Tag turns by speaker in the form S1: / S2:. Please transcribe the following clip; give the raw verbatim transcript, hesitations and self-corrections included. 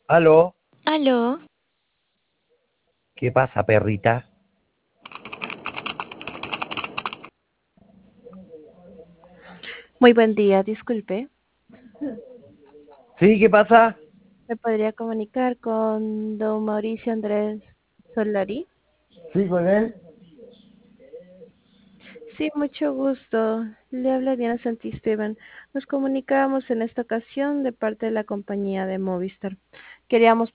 S1: Aló,
S2: Aló,
S1: ¿qué pasa, perrita?
S2: muy buen día, disculpe.
S1: ¿Sí? ¿Qué pasa?
S2: ¿Me podría comunicar con don Mauricio Andrés Solari?
S1: Sí, con él.
S2: Sí, mucho gusto. Le habla Diana Santisteban. Nos comunicamos en esta ocasión de parte de la compañía de Movistar. Queríamos